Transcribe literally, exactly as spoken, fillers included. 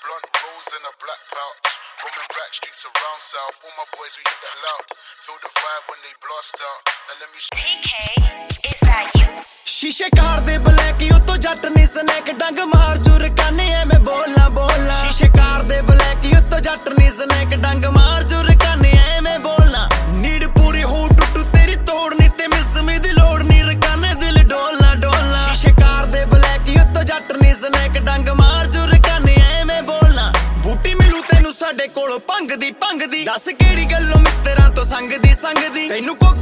blunt rolls in a black pouch. Roaming back streets around south. All my boys, we hit that loud. Feel the vibe when they blast out. Now let me T K, is that you? शीशे car दे black यू तो जट नी snack डंग मार जुर काने एवें बोलना बोलना शीशे कार दे ब्लैक यू तो जट नी स्नैक डंग मार जुर काने एवें बोलना नीड पूरी हो टुटू तेरी तोड़नी ते मिस मी दी लोड़ नी रकाने दिल डोलना डोलना शीशे कार दे ब्लैक यू तो जट नी स्नैक डंग मार जुर काने एवें बोलना बूटी मिलू तेनू साडे कोलों भंग दी भंग दी दस केड़ी गल्लों मित्तरां तो संग दी संग दी तैनू